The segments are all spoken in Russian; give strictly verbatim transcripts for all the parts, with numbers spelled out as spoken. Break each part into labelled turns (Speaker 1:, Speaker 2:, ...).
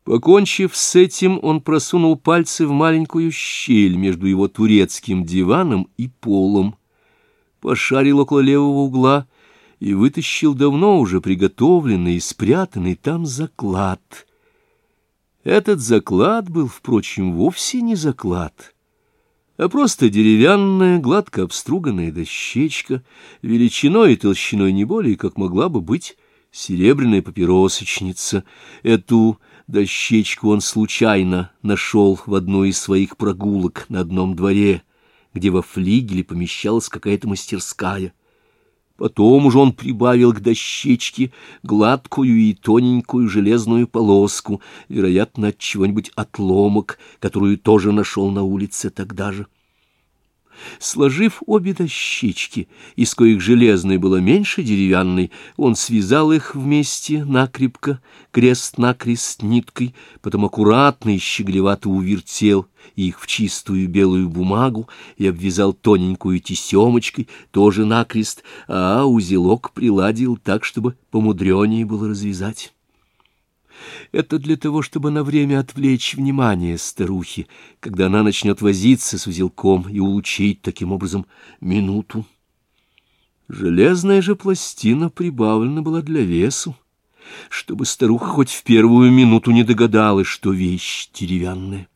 Speaker 1: Покончив с этим, он просунул пальцы в маленькую щель между его турецким диваном и полом, пошарил около левого угла и вытащил давно уже приготовленный и спрятанный там заклад. Этот заклад был, впрочем, вовсе не заклад, а просто деревянная, гладко обструганная дощечка, величиной и толщиной не более, как могла бы быть серебряная папиросочница. Эту дощечку он случайно нашел в одной из своих прогулок на одном дворе, где во флигеле помещалась какая-то мастерская. Потом уже он прибавил к дощечке гладкую и тоненькую железную полоску, вероятно, от чего-нибудь отломок, которую тоже нашел на улице тогда же. Сложив обе дощечки, из коих железной было меньше деревянной, он связал их вместе накрепко, крест-накрест ниткой, потом аккуратно и щеглевато увертел их в чистую белую бумагу и обвязал тоненькую тесемочкой, тоже накрест, а узелок приладил так, чтобы помудренее было развязать. Это для того, чтобы на время отвлечь внимание старухи, когда она начнет возиться с узелком и улучшить таким образом минуту. Железная же пластина прибавлена была для весу, чтобы старуха хоть в первую минуту не догадалась, что вещь деревянная.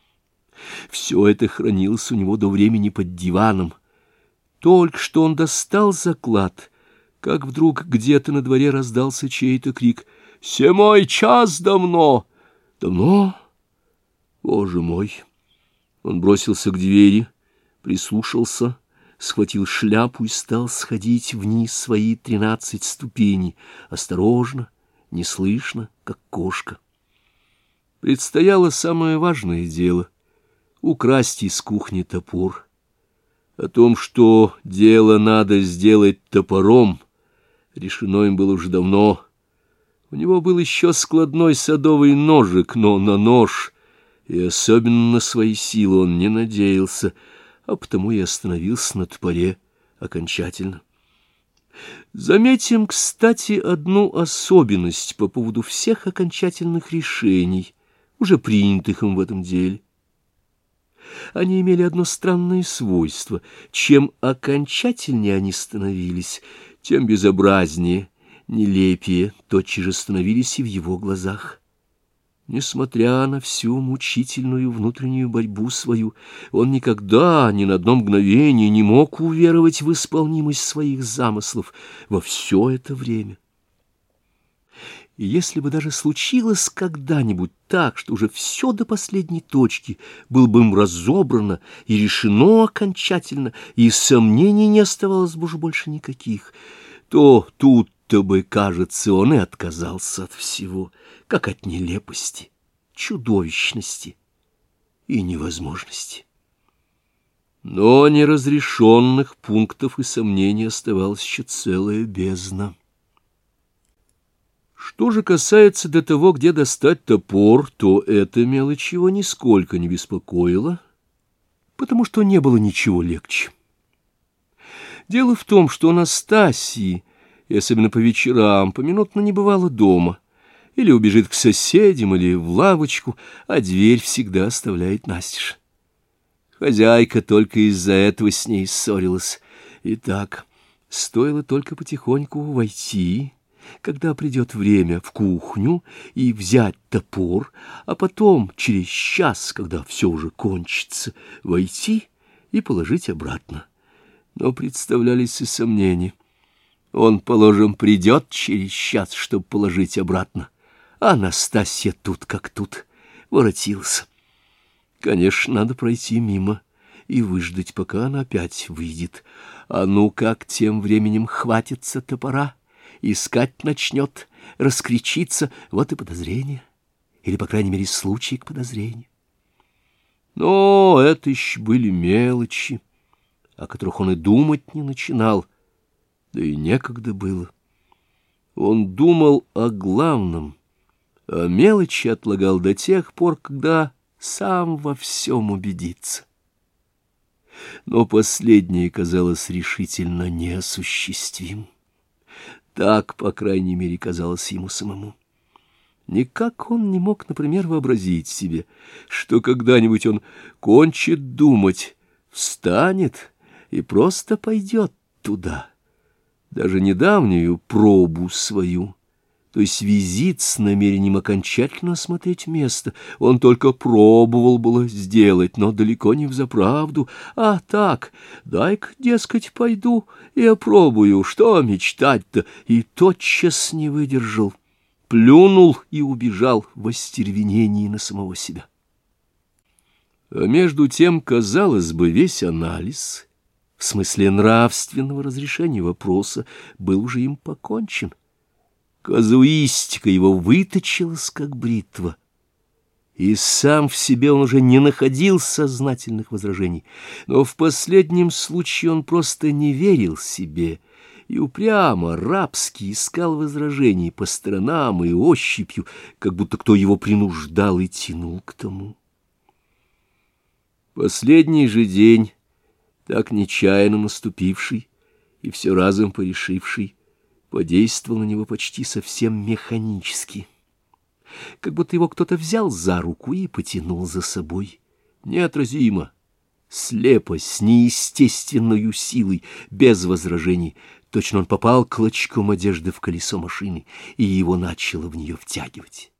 Speaker 1: Все это хранилось у него до времени под диваном. Только что он достал заклад, как вдруг где-то на дворе раздался чей-то крик: «Семой час давно!» «Давно? Боже мой!» Он бросился к двери, прислушался, схватил шляпу и стал сходить вниз свои тринадцать ступеней, осторожно, неслышно, как кошка. Предстояло самое важное дело — украсть из кухни топор. О том, что дело надо сделать топором, решено им было уже давно. У него был еще складной садовый ножик, но на нож, и особенно на свои силы, он не надеялся, а потому и остановился на топоре окончательно. Заметим, кстати, одну особенность по поводу всех окончательных решений, уже принятых им в этом деле. Они имели одно странное свойство: чем окончательнее они становились, тем безобразнее, нелепее тотчас же становились и в его глазах. Несмотря на всю мучительную внутреннюю борьбу свою, он никогда, ни на одно мгновение не мог уверовать в исполнимость своих замыслов во все это время. И если бы даже случилось когда-нибудь так, что уже все до последней точки было бы им разобрано и решено окончательно, и сомнений не оставалось бы уже больше никаких, то тут-то бы, кажется, он и отказался от всего, как от нелепости, чудовищности и невозможности. Но неразрешенных пунктов и сомнений оставалась еще целая бездна. Что же касается до того, где достать топор, то эта мелочь его нисколько не беспокоила, потому что не было ничего легче. Дело в том, что Настасьи, и особенно по вечерам, поминутно не бывало дома, или убежит к соседям, или в лавочку, а дверь всегда оставляет настежь. Хозяйка только из-за этого с ней ссорилась. И так, стоило только потихоньку войти, когда придет время, в кухню и взять топор, а потом, через час, когда все уже кончится, войти и положить обратно. Но представлялись и сомнения. Он, положим, придет через час, чтобы положить обратно, а Настасья тут как тут воротилась. Конечно, надо пройти мимо и выждать, пока она опять выйдет. А ну как тем временем хватится топора, искать начнет, раскричится, вот и подозрение, или, по крайней мере, случай к подозрению. Но это еще были мелочи, о которых он и думать не начинал, да и некогда было. Он думал о главном, а мелочи отлагал до тех пор, когда сам во всем убедится. Но последнее казалось решительно неосуществимым. Так, по крайней мере, казалось ему самому. Никак он не мог, например, вообразить себе, что когда-нибудь он кончит думать, встанет и просто пойдет туда. Даже недавнюю пробу свою, то есть визит с намерением окончательно осмотреть место, он только пробовал было сделать, но далеко не взаправду, а так, дай-ка, дескать, пойду и опробую, что мечтать-то, и тотчас не выдержал. Плюнул и убежал в остервенении на самого себя. А между тем, казалось бы, весь анализ, в смысле нравственного разрешения вопроса, был уже им покончен. Казуистика его выточилась, как бритва, и сам в себе он уже не находил сознательных возражений, но в последнем случае он просто не верил себе, и упрямо, рабски искал возражений по сторонам и ощупью, как будто кто его принуждал и тянул к тому. Последний же день, так нечаянно наступивший и все разом порешивший, подействовал на него почти совсем механически, как будто его кто-то взял за руку и потянул за собой, неотразимо, слепо, с неестественной силой, без возражений. Точно он попал клочком одежды в колесо машины, и его начало в нее втягивать.